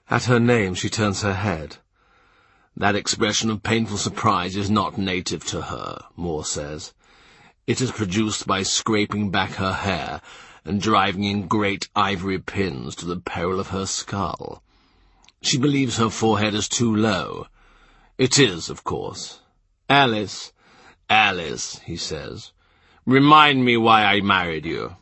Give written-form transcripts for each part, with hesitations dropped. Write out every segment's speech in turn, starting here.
At her name she turns her head. That expression of painful surprise is not native to her, Moore says. It is produced by scraping back her hair and driving in great ivory pins to the peril of her skull. She believes her forehead is too low. It is, of course. Alice, he says, remind me why I married you.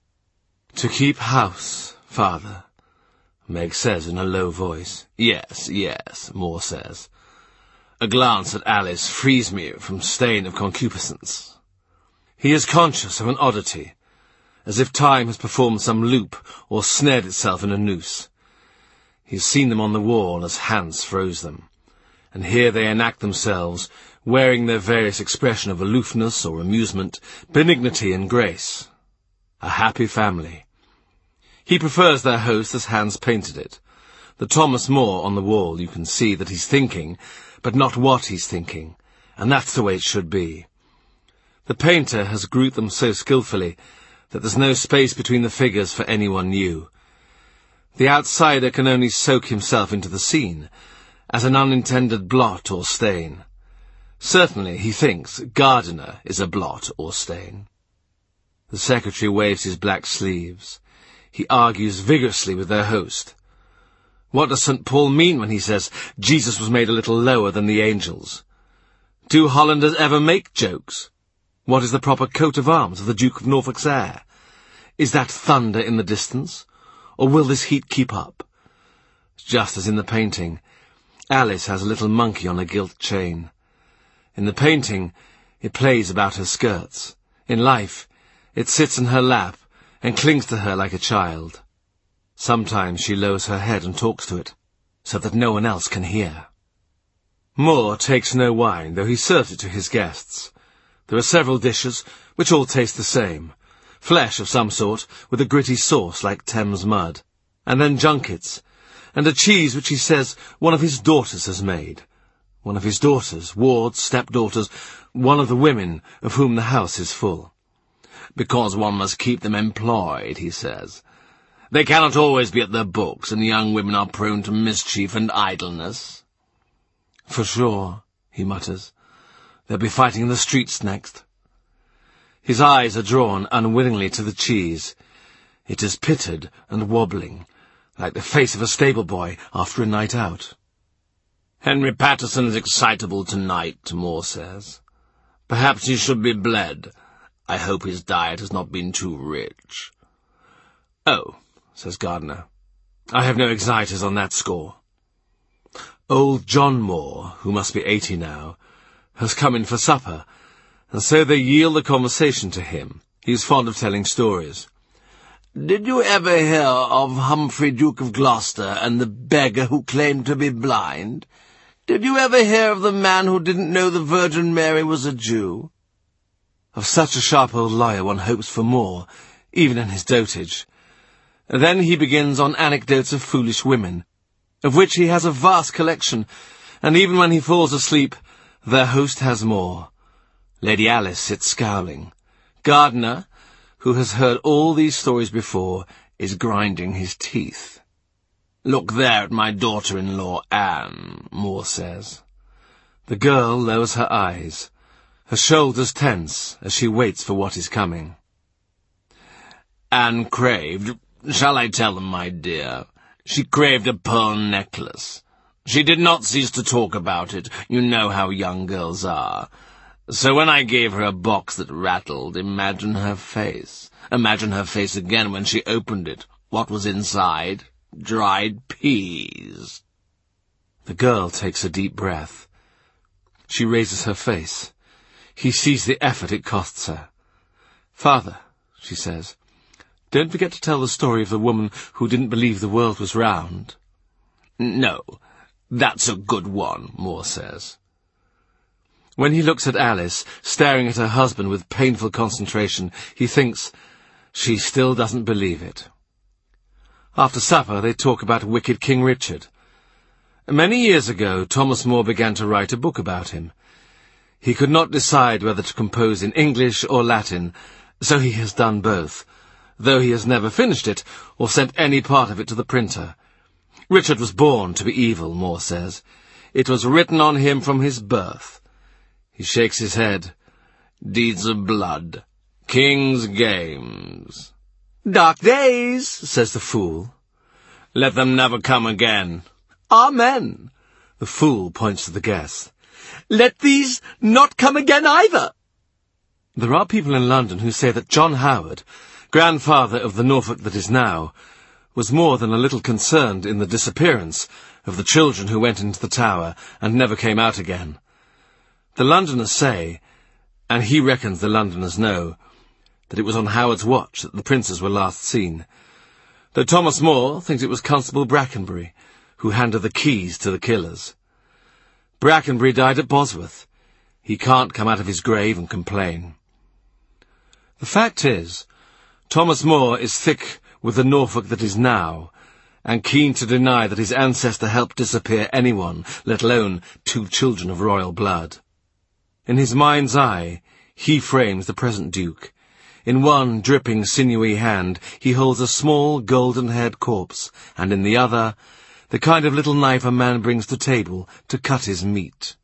To keep house, father, Meg says in a low voice. Yes, Moore says. A glance at Alice frees me from stain of concupiscence. He is conscious of an oddity, as if time has performed some loop or snared itself in a noose. He has seen them on the wall as Hans froze them, and here they enact themselves, wearing their various expression of aloofness or amusement, benignity and grace. A happy family. He prefers their host as Hans painted it. The Thomas More on the wall, you can see that he's thinking, but not what he's thinking, and that's the way it should be. The painter has grouped them so skillfully that there's no space between the figures for anyone new. The outsider can only soak himself into the scene, as an unintended blot or stain. Certainly, he thinks, Gardiner is a blot or stain. The secretary waves his black sleeves. He argues vigorously with their host. What does St. Paul mean when he says Jesus was made a little lower than the angels? Do Hollanders ever make jokes? What is the proper coat of arms of the Duke of Norfolk's heir? Is that thunder in the distance, or will this heat keep up? Just as in the painting, Alice has a little monkey on a gilt chain. In the painting, it plays about her skirts. In life, it sits in her lap and clings to her like a child. Sometimes she lowers her head and talks to it, so that no one else can hear. Moore takes no wine, though he serves it to his guests. There are several dishes, which all taste the same. Flesh of some sort, with a gritty sauce like Thames mud. And then junkets, and a cheese which he says one of his daughters has made. One of his daughters, wards, stepdaughters, one of the women of whom the house is full. Because one must keep them employed, he says. They cannot always be at their books, and young women are prone to mischief and idleness. For sure, he mutters. They'll be fighting in the streets next. His eyes are drawn unwillingly to the cheese. It is pitted and wobbling, like the face of a stable boy after a night out. Henry Patterson is excitable tonight, Moore says. Perhaps he should be bled. I hope his diet has not been too rich. Oh, says Gardiner, I have no anxieties on that score. Old John Moore, who must be 80 now, has come in for supper, and so they yield the conversation to him. He is fond of telling stories. Did you ever hear of Humphrey, Duke of Gloucester, and the beggar who claimed to be blind? Did you ever hear of the man who didn't know the Virgin Mary was a Jew? Of such a sharp old lawyer one hopes for more, even in his dotage. Then he begins on anecdotes of foolish women, of which he has a vast collection, and even when he falls asleep, their host has more. Lady Alice sits scowling. Gardiner, who has heard all these stories before, is grinding his teeth. Look there at my daughter-in-law, Anne, Moore says. The girl lowers her eyes, her shoulders tense as she waits for what is coming. Anne craved, shall I tell them, my dear? She craved a pearl necklace. She did not cease to talk about it. You know how young girls are. So when I gave her a box that rattled, imagine her face. Imagine her face again when she opened it. What was inside? Dried peas. The girl takes a deep breath. She raises her face. He sees the effort it costs her. Father, she says, don't forget to tell the story of the woman who didn't believe the world was round. No, that's a good one, Moore says. When he looks at Alice, staring at her husband with painful concentration, he thinks, she still doesn't believe it. After supper, they talk about wicked King Richard. Many years ago, Thomas More began to write a book about him. He could not decide whether to compose in English or Latin, so he has done both, though he has never finished it or sent any part of it to the printer. Richard was born to be evil, Moore says. It was written on him from his birth. He shakes his head. Deeds of blood. King's games. Dark days, says the fool. Let them never come again. Amen. The fool points to the guests. Let these not come again either. There are people in London who say that John Howard, grandfather of the Norfolk that is now, was more than a little concerned in the disappearance of the children who went into the tower and never came out again. The Londoners say, and he reckons the Londoners know, that it was on Howard's watch that the princes were last seen, though Thomas More thinks it was Constable Brackenbury who handed the keys to the killers. Brackenbury died at Bosworth. He can't come out of his grave and complain. The fact is, Thomas More is thick with the Norfolk that is now, and keen to deny that his ancestor helped disappear anyone, let alone 2 children of royal blood. In his mind's eye, he frames the present Duke. In one dripping, sinewy hand, he holds a small, golden-haired corpse, and in the other, the kind of little knife a man brings to table to cut his meat.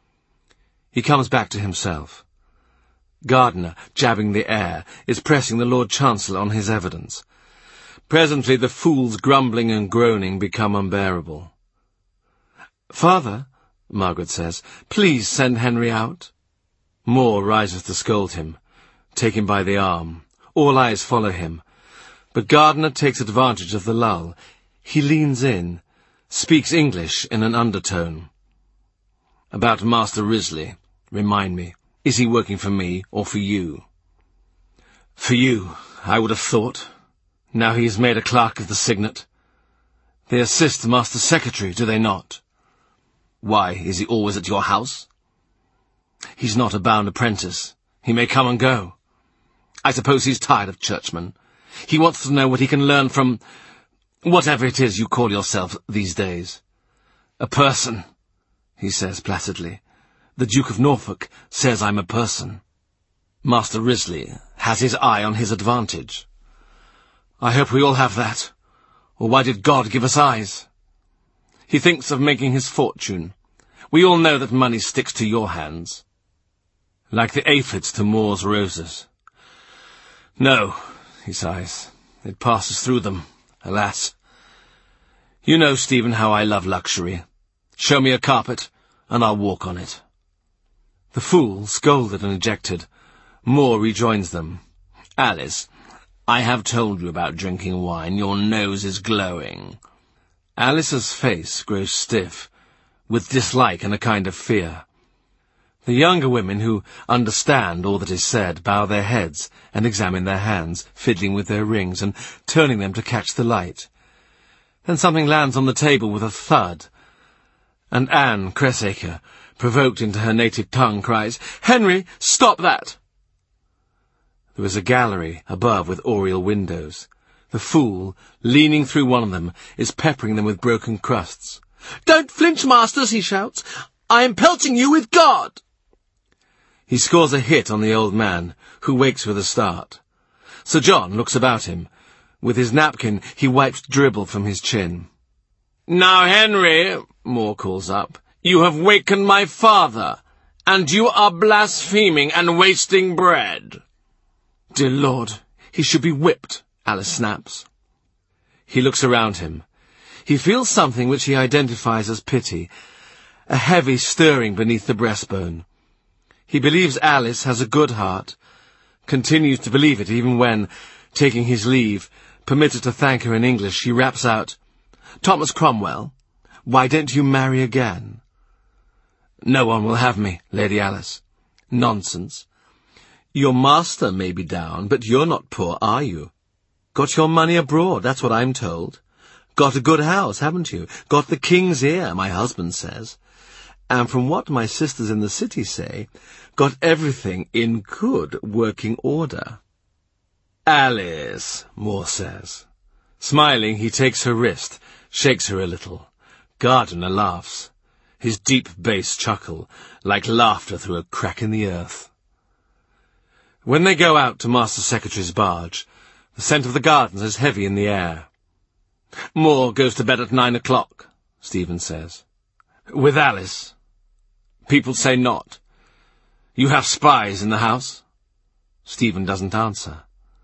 He comes back to himself. Gardiner, jabbing the air, is pressing the Lord Chancellor on his evidence. Presently the fool's grumbling and groaning become unbearable. "Father," Margaret says, "please send Henry out." More rises to scold him, take him by the arm. All eyes follow him. But Gardiner takes advantage of the lull. He leans in, speaks English in an undertone. "About Master Risley, remind me, is he working for me or for you?" "For you, I would have thought. Now he is made a clerk of the Signet. They assist the Master Secretary, do they not?" "Why, is he always at your house?" "He's not a bound apprentice. He may come and go. I suppose he's tired of churchmen. He wants to know what he can learn from whatever it is you call yourself these days." "A person," he says placidly. "The Duke of Norfolk says I'm a person." "Master Risley has his eye on his advantage." "I hope we all have that. Or why did God give us eyes?" "He thinks of making his fortune. We all know that money sticks to your hands." "Like the aphids to Moore's roses." "No," he sighs. "It passes through them, alas. You know, Stephen, how I love luxury. Show me a carpet, and I'll walk on it." The fool, scolded and ejected, Moore rejoins them. "Alice, I have told you about drinking wine. Your nose is glowing." Alice's face grows stiff, with dislike and a kind of fear. The younger women, who understand all that is said, bow their heads and examine their hands, fiddling with their rings and turning them to catch the light. Then something lands on the table with a thud, and Anne Cressacre, provoked into her native tongue, cries, "Henry, stop that!" There is a gallery above with oriel windows. The fool, leaning through one of them, is peppering them with broken crusts. "Don't flinch, masters," he shouts. "I am pelting you with God." He scores a hit on the old man, who wakes with a start. Sir John looks about him. With his napkin he wipes dribble from his chin. "Now, Henry," Moore calls up, "you have wakened my father, and you are blaspheming and wasting bread." "Dear Lord, he should be whipped," Alice snaps. He looks around him. He feels something which he identifies as pity, a heavy stirring beneath the breastbone. He believes Alice has a good heart, continues to believe it even when, taking his leave, permitted to thank her in English, he raps out, "Thomas Cromwell, why don't you marry again?" "No one will have me, Lady Alice." "Nonsense. Your master may be down, but you're not poor, are you? Got your money abroad, that's what I'm told. Got a good house, haven't you? Got the king's ear, my husband says. And from what my sisters in the city say, got everything in good working order." "Alice," Moore says. Smiling, he takes her wrist, shakes her a little. Gardiner laughs, his deep bass chuckle, like laughter through a crack in the earth. When they go out to Master Secretary's barge, the scent of the gardens is heavy in the air. Moore goes to bed at 9 o'clock, Stephen says. With Alice? People say not. You have spies in the house? Stephen doesn't answer.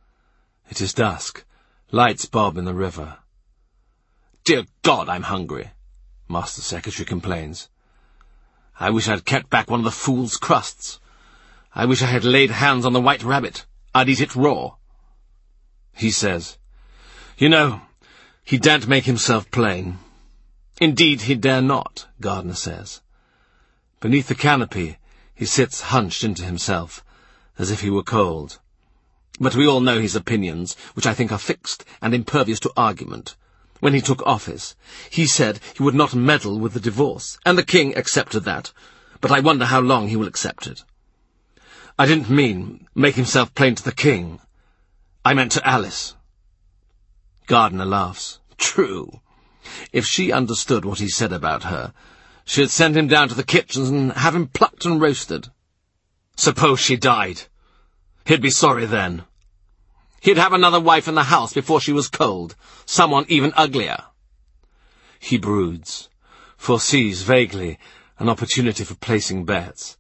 It is dusk. Lights bob in the river. Dear God, I'm hungry, Master Secretary complains. I wish I'd kept back one of the fool's crusts. I wish I had laid hands on the white rabbit. I'd eat it raw. He says, You know, he daren't make himself plain. Indeed, he dare not, Gardner says. Beneath the canopy, he sits hunched into himself, as if he were cold. But we all know his opinions, which I think are fixed and impervious to argument. When he took office, he said he would not meddle with the divorce, and the king accepted that, but I wonder how long he will accept it. I didn't mean make himself plain to the king. I meant to Alice. Gardner laughs. True. If she understood what he said about her, she'd send him down to the kitchens and have him plucked and roasted. Suppose she died. He'd be sorry then. He'd have another wife in the house before she was cold, someone even uglier. He broods, foresees vaguely an opportunity for placing bets.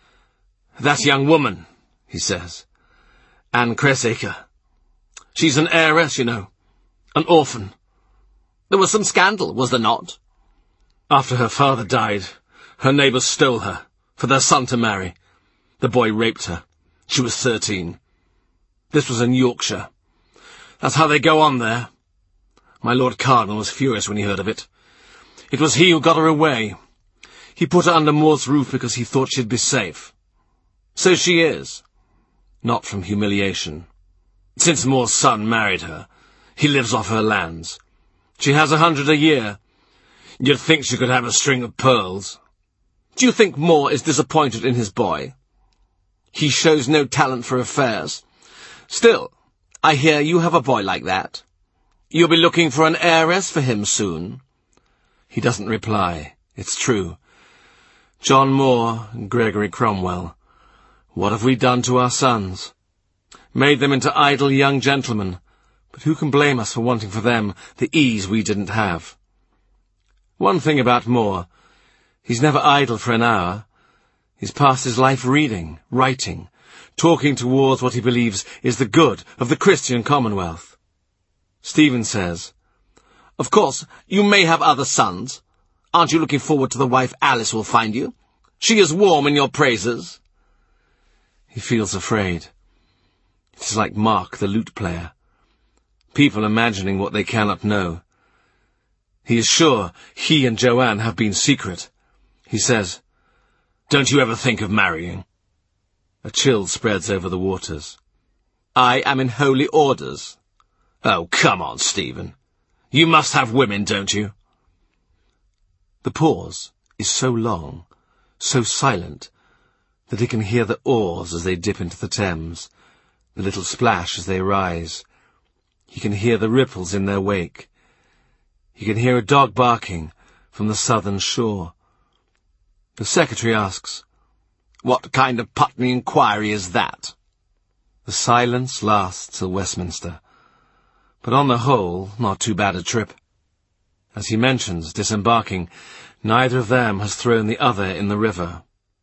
That young woman, he says, Anne Cressacre. She's an heiress, you know, an orphan. There was some scandal, was there not? After her father died, her neighbours stole her, for their son to marry. The boy raped her. She was 13. This was in Yorkshire. That's how they go on there. My Lord Cardinal was furious when he heard of it. It was he who got her away. He put her under Moore's roof because he thought she'd be safe. So she is. Not from humiliation. Since Moore's son married her, he lives off her lands. She has 100 a year. You'd think she could have a string of pearls. Do you think Moore is disappointed in his boy? He shows no talent for affairs. Still, I hear you have a boy like that. You'll be looking for an heiress for him soon. He doesn't reply. It's true. John Moore and Gregory Cromwell. What have we done to our sons? Made them into idle young gentlemen. But who can blame us for wanting for them the ease we didn't have? One thing about Moore. He's never idle for an hour. He's passed his life reading, writing, talking towards what he believes is the good of the Christian Commonwealth. Stephen says, Of course, you may have other sons. Aren't you looking forward to the wife Alice will find you? She is warm in your praises. He feels afraid. It is like Mark, the lute player. People imagining what they cannot know. He is sure he and Joanne have been secret. He says, Don't you ever think of marrying? A chill spreads over the waters. I am in holy orders. Oh, come on, Stephen. You must have women, don't you? The pause is so long, so silent, that he can hear the oars as they dip into the Thames, the little splash as they rise. He can hear the ripples in their wake. He can hear a dog barking from the southern shore. The secretary asks, What kind of Putney inquiry is that? The silence lasts till Westminster, but on the whole, not too bad a trip. As he mentions disembarking, neither of them has thrown the other in the river.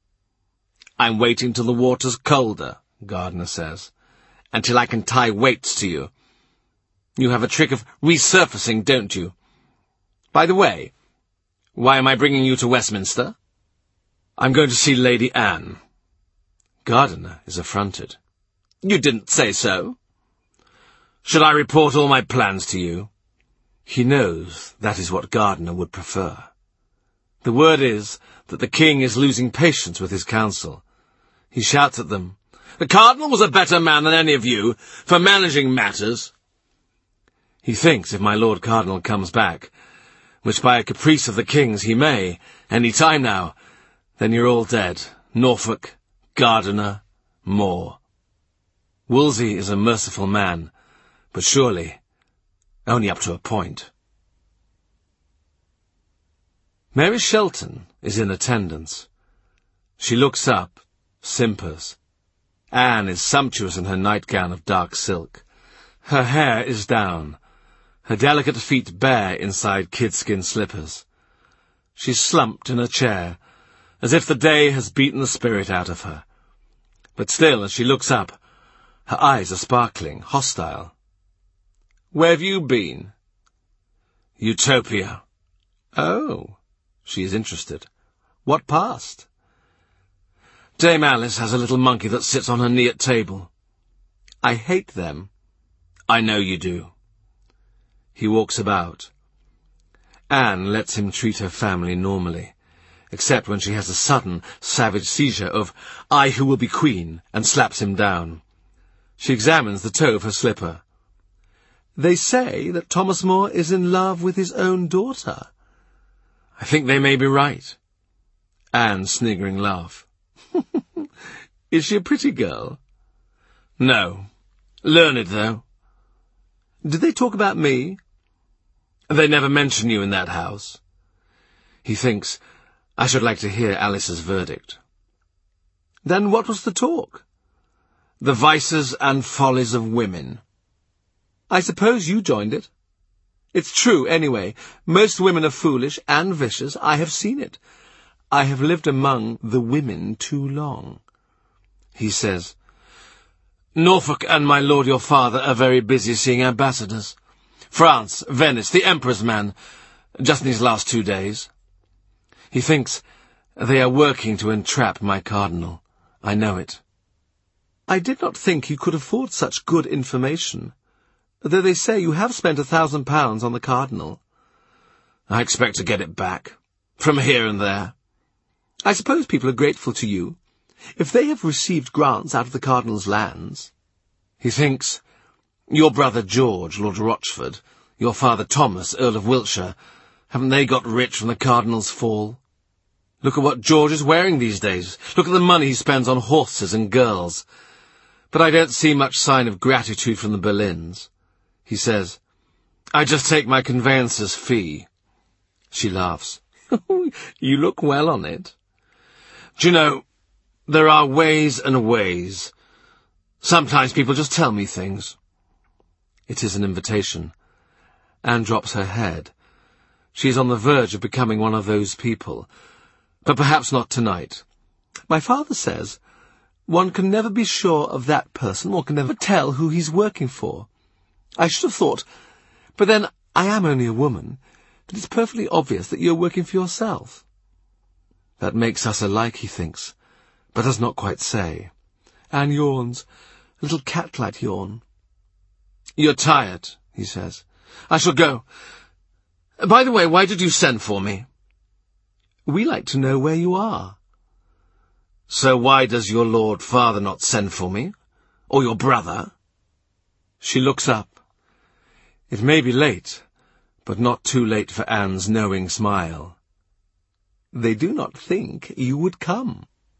I'm waiting till the water's colder, Gardner says, until I can tie weights to you. You have a trick of resurfacing, don't you? By the way, why am I bringing you to Westminster? I'm going to see Lady Anne. Gardner is affronted. You didn't say so. Should I report all my plans to you? He knows that is what Gardner would prefer. The word is that the king is losing patience with his council. He shouts at them, The Cardinal was a better man than any of you for managing matters. He thinks if my Lord Cardinal comes back, which by a caprice of the king's he may, any time now, then you're all dead. Norfolk, Gardiner, Moore. Wolsey is a merciful man, but surely only up to a point. Mary Shelton is in attendance. She looks up, simpers. Anne is sumptuous in her nightgown of dark silk. Her hair is down. her delicate feet bare inside kidskin slippers. She's slumped in a chair, as if the day has beaten the spirit out of her. But still, as she looks up, her eyes are sparkling, hostile. "Where have you been?" "Utopia." "Oh." She is interested. "What passed?" "Dame Alice has a little monkey that sits on her knee at table." "I hate them." "I know you do." He walks about. Anne lets him treat her family normally, except when she has a sudden, savage seizure of "I who will be queen," and slaps him down. She examines the toe of her slipper. "They say that Thomas More is in love with his own daughter." "I think they may be right." Anne's sniggering laugh. "Is she a pretty girl?" "No. Learned, though." "Did they talk about me?" "They never mention you in that house." He thinks, I should like to hear Alice's verdict. "Then what was the talk?" "The vices and follies of women." "I suppose you joined it." "It's true, anyway. Most women are foolish and vicious. I have seen it. I have lived among the women too long." He says, "Norfolk and my lord your father are very busy seeing ambassadors. France, Venice, the Emperor's man, just in these last 2 days." He thinks, they are working to entrap my cardinal. I know it. "I did not think you could afford such good information, though they say you have spent £1,000 on the cardinal." "I expect to get it back, from here and there." "I suppose people are grateful to you, if they have received grants out of the cardinal's lands." He thinks, your brother George, Lord Rochford, your father Thomas, Earl of Wiltshire, haven't they got rich from the cardinal's fall? Look at what George is wearing these days. Look at the money he spends on horses and girls. But I don't see much sign of gratitude from the Boleyns. He says, "I just take my conveyancer's fee." She laughs. "You look well on it." "Do you know, there are ways and ways. Sometimes people just tell me things." It is an invitation. Anne drops her head. She is on the verge of becoming one of those people. But perhaps not tonight. "My father says one can never be sure of that person, one can never tell who he's working for. I should have thought, but then I am only a woman, that it's perfectly obvious that you're working for yourself." That makes us alike, he thinks, but does not quite say. Anne yawns, a little cat-like yawn. "You're tired," he says. "I shall go. By the way, why did you send for me?" "We like to know where you are." "So why does your lord father not send for me? Or your brother?" She looks up. It may be late, but not too late for Anne's knowing smile. "They do not think you would come."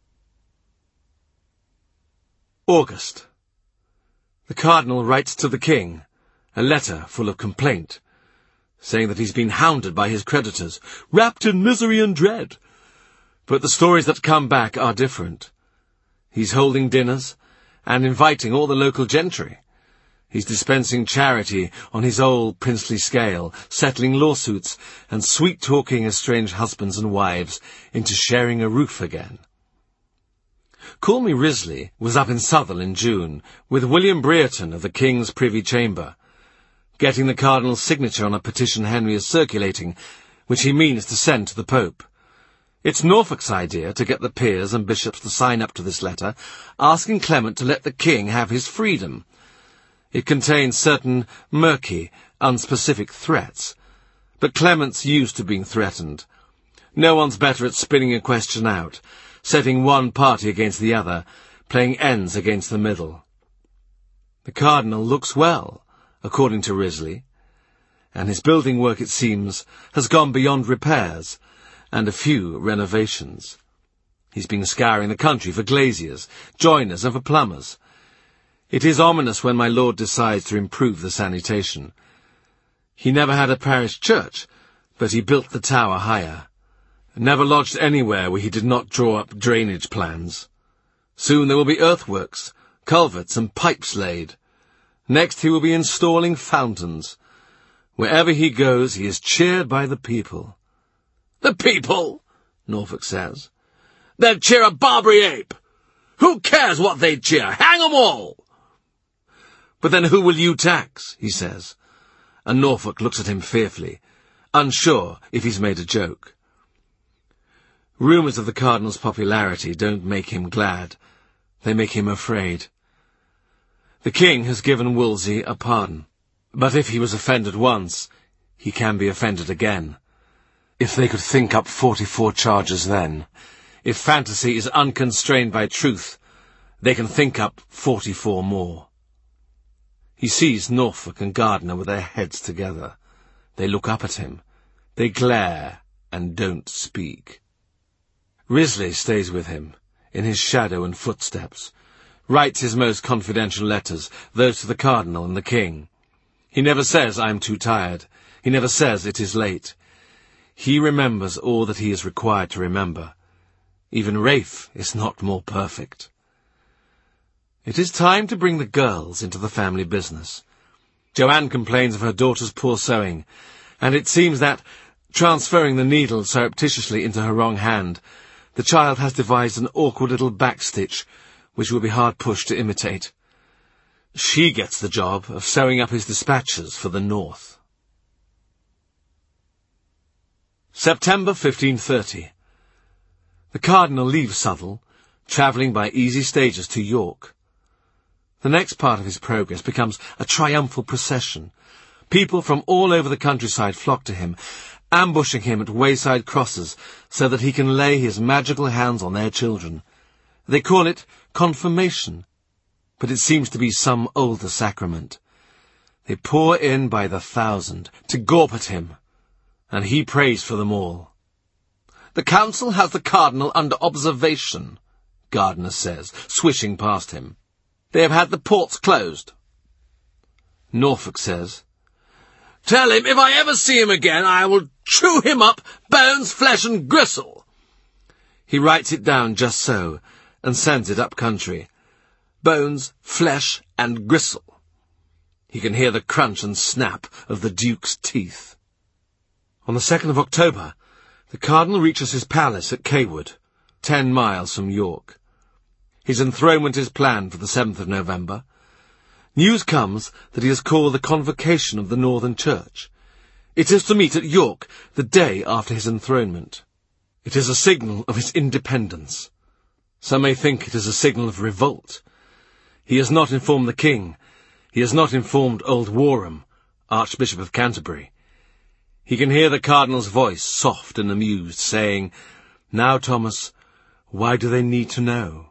August. The cardinal writes to the king, a letter full of complaint, saying that he's been hounded by his creditors, wrapped in misery and dread. But the stories that come back are different. He's holding dinners and inviting all the local gentry. He's dispensing charity on his old princely scale, settling lawsuits and sweet-talking estranged husbands and wives into sharing a roof again. Call Me Risley was up in Southwell in June with William Brereton of the King's Privy Chamber, getting the Cardinal's signature on a petition Henry is circulating, which he means to send to the Pope. It's Norfolk's idea to get the peers and bishops to sign up to this letter, asking Clement to let the King have his freedom. It contains certain murky, unspecific threats, but Clement's used to being threatened. No one's better at spinning a question out, setting one party against the other, playing ends against the middle. The Cardinal looks well, according to Risley, and his building work, it seems, has gone beyond repairs and a few renovations. He's been scouring the country for glaziers, joiners, and for plumbers. It is ominous when my lord decides to improve the sanitation. He never had a parish church, but he built the tower higher. Never lodged anywhere where he did not draw up drainage plans. Soon there will be earthworks, culverts, and pipes laid. Next he will be installing fountains. Wherever he goes, he is cheered by the people. The people, Norfolk says. They'd cheer a Barbary ape. Who cares what they'd cheer? Hang 'em all! But then who will you tax, he says, and Norfolk looks at him fearfully, unsure if he's made a joke. Rumours of the Cardinal's popularity don't make him glad. They make him afraid. The king has given Wolsey a pardon, but if he was offended once, he can be offended again. If they could think up 44 charges then, if fantasy is unconstrained by truth, they can think up 44 more. He sees Norfolk and Gardiner with their heads together. They look up at him. They glare and don't speak. Risley stays with him, in his shadow and footsteps, writes his most confidential letters, those to the Cardinal and the King. He never says, "I am too tired." He never says, "It is late." He remembers all that he is required to remember. Even Rafe is not more perfect. It is time to bring the girls into the family business. Joanne complains of her daughter's poor sewing, and it seems that, transferring the needle surreptitiously into her wrong hand, the child has devised an awkward little backstitch which will be hard pushed to imitate. She gets the job of sewing up his dispatches for the North. September 1530. The Cardinal leaves Southwell, travelling by easy stages to York. The next part of his progress becomes a triumphal procession. People from all over the countryside flock to him, ambushing him at wayside crosses so that he can lay his magical hands on their children. They call it confirmation, but it seems to be some older sacrament. They pour in by the thousand to gawp at him, and he prays for them all. "The council has the Cardinal under observation," Gardiner says, swishing past him. "They have had the ports closed." Norfolk says, "Tell him if I ever see him again, I will chew him up, bones, flesh, and gristle." He writes it down just so, and sends it up country. Bones, flesh, and gristle. He can hear the crunch and snap of the Duke's teeth. On the 2nd of October, the Cardinal reaches his palace at Cawood, 10 miles from York. His enthronement is planned for the 7th of November. News comes that he has called a convocation of the Northern Church. It is to meet at York the day after his enthronement. It is a signal of his independence. Some may think it is a signal of revolt. He has not informed the king. He has not informed old Warham, Archbishop of Canterbury. He can hear the Cardinal's voice, soft and amused, saying, "Now, Thomas, why do they need to know?"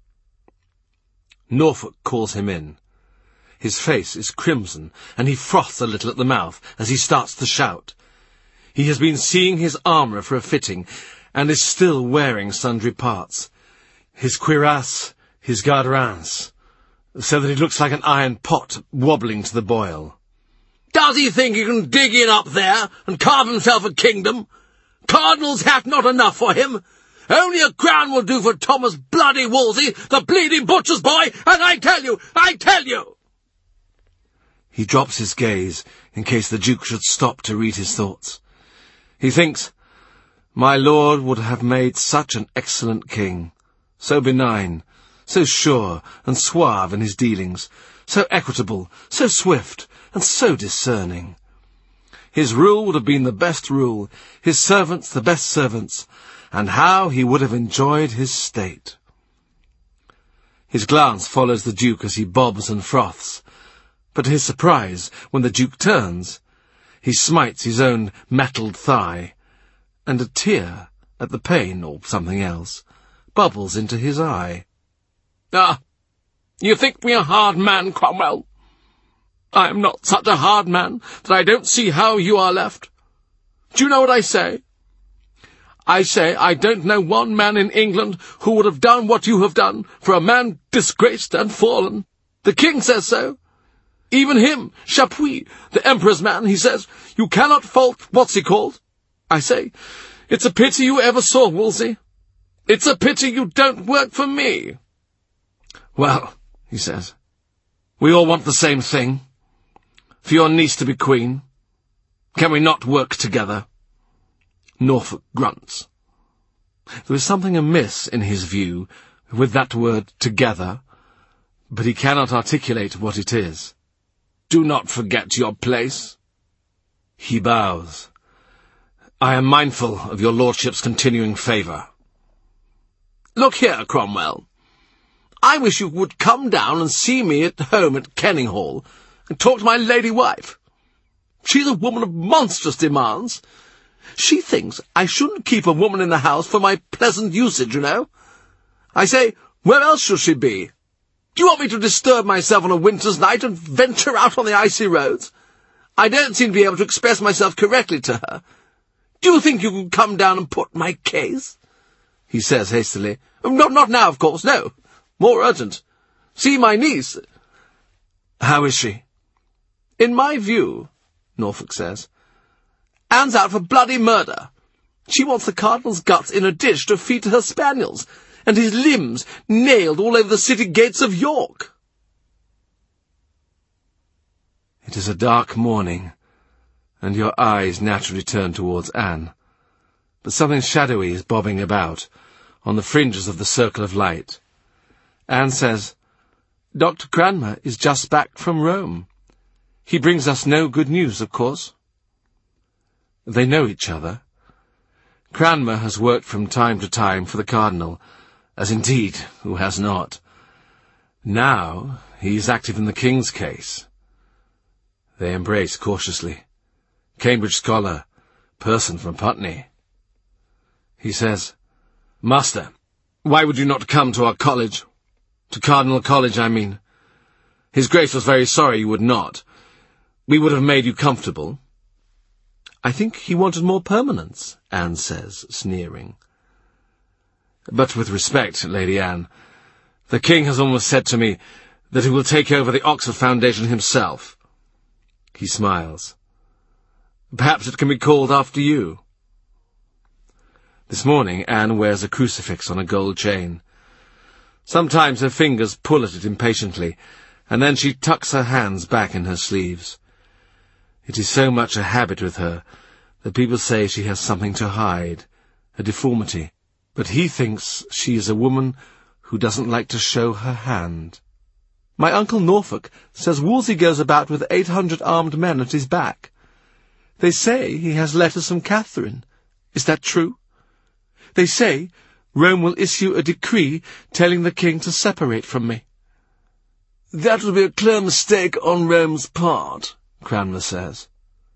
Norfolk calls him in. His face is crimson, and he froths a little at the mouth as he starts to shout. He has been seeing his armourer for a fitting, and is still wearing sundry parts. His cuirass, his garderins, so that he looks like an iron pot wobbling to the boil. "Does he think he can dig in up there and carve himself a kingdom? Cardinal's hat not enough for him. Only a crown will do for Thomas bloody Wolsey, the bleeding butcher's boy, and I tell you! He drops his gaze in case the Duke should stop to read his thoughts. He thinks, "My lord would have made such an excellent king, so benign, so sure and suave in his dealings, so equitable, so swift, and so discerning. His rule would have been the best rule, his servants the best servants, and how he would have enjoyed his state." His glance follows the Duke as he bobs and froths, but to his surprise, when the Duke turns, he smites his own metalled thigh, and a tear, at the pain or something else, bubbles into his eye. "Ah, you think me a hard man, Cromwell? I am not such a hard man that I don't see how you are left. Do you know what I say? I say I don't know one man in England who would have done what you have done for a man disgraced and fallen. The king says so. Even him, Chapuis, the Emperor's man, he says, you cannot fault what's-he-called. I say, it's a pity you ever saw Wolsey. It's a pity you don't work for me." "Well," he says, "we all want the same thing. For your niece to be queen. Can we not work together? Norfolk grunts. There is something amiss in his view with that word together, but he cannot articulate what it is. Do not forget your place. He bows. I am mindful of your lordship's continuing favour. Look here, Cromwell. I wish you would come down and see me at home at Kenninghall and talk to my lady wife. She's a woman of monstrous demands. She thinks I shouldn't keep a woman in the house for my pleasant usage, you know. I say, where else should she be? Do you want me to disturb myself on a winter's night and venture out on the icy roads? I don't seem to be able to express myself correctly to her. Do you think you can come down and put my case? He says hastily. Not now, of course, no. More urgent. See my niece. How is she? In my view, Norfolk says, Anne's out for bloody murder. She wants the Cardinal's guts in a dish to feed to her spaniels, and his limbs nailed all over the city gates of York. It is a dark morning, and your eyes naturally turn towards Anne. But something shadowy is bobbing about, on the fringes of the circle of light. Anne says, Dr. Cranmer is just back from Rome. He brings us no good news, of course. They know each other. Cranmer has worked from time to time for the Cardinal, as indeed who has not. Now he is active in the King's case. They embrace cautiously. Cambridge scholar, person from Putney. He says, Master, why would you not come to our college? To Cardinal College, I mean. His Grace was very sorry you would not. We would have made you comfortable. I think he wanted more permanence, Anne says, sneering. But with respect, Lady Anne, the King has almost said to me that he will take over the Oxford Foundation himself. He smiles. Perhaps it can be called after you. This morning Anne wears a crucifix on a gold chain. Sometimes her fingers pull at it impatiently, and then she tucks her hands back in her sleeves. It is so much a habit with her that people say she has something to hide, a deformity, but he thinks she is a woman who doesn't like to show her hand. My Uncle Norfolk says Wolsey goes about with 800 armed men at his back. They say he has letters from Catherine. Is that true? They say Rome will issue a decree telling the King to separate from me. That would be a clear mistake on Rome's part, Cranmer says.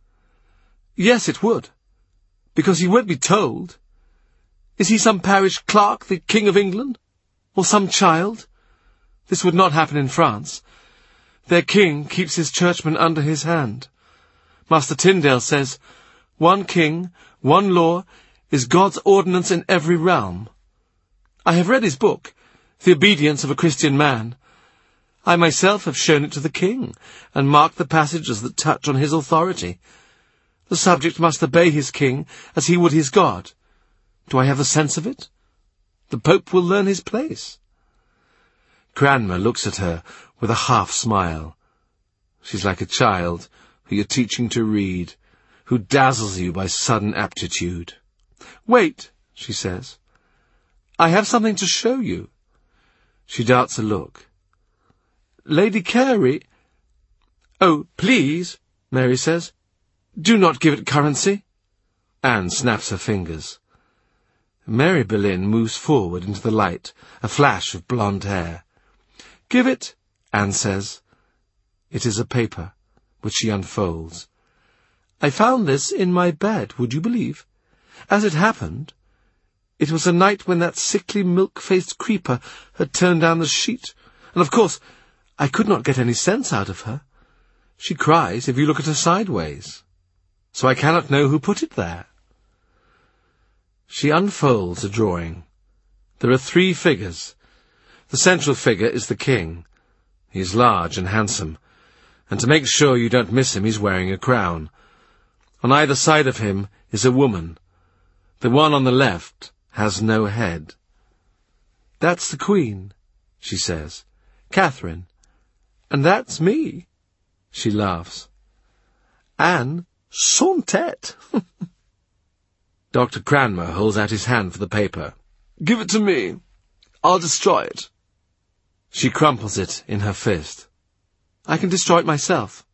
Yes, it would, because he won't be told. Is he some parish clerk, the King of England? Or some child? This would not happen in France. Their king keeps his churchmen under his hand. Master Tyndale says, one king, one law, is God's ordinance in every realm. I have read his book, The Obedience of a Christian Man. I myself have shown it to the king, and marked the passages that touch on his authority. The subject must obey his king as he would his God. Do I have the sense of it? The Pope will learn his place. Cranmer looks at her with a half-smile. She's like a child who you're teaching to read, who dazzles you by sudden aptitude. Wait, she says. I have something to show you. She darts a look. Lady Carey... Oh, please, Mary says. Do not give it currency. Anne snaps her fingers. Mary Boleyn moves forward into the light, a flash of blonde hair. Give it, Anne says. It is a paper, which she unfolds. I found this in my bed, would you believe? As it happened, it was a night when that sickly milk-faced creeper had turned down the sheet, and of course I could not get any sense out of her. She cries if you look at her sideways, so I cannot know who put it there. She unfolds a drawing. There are 3 figures. The central figure is the king. He is large and handsome, and to make sure you don't miss him, he's wearing a crown. On either side of him is a woman. The one on the left has no head. That's the Queen, she says. Catherine. And that's me. She laughs. Anne, Sans tête. Dr. Cranmer holds out his hand for the paper. Give it to me. I'll destroy it. She crumples it in her fist. I can destroy it myself.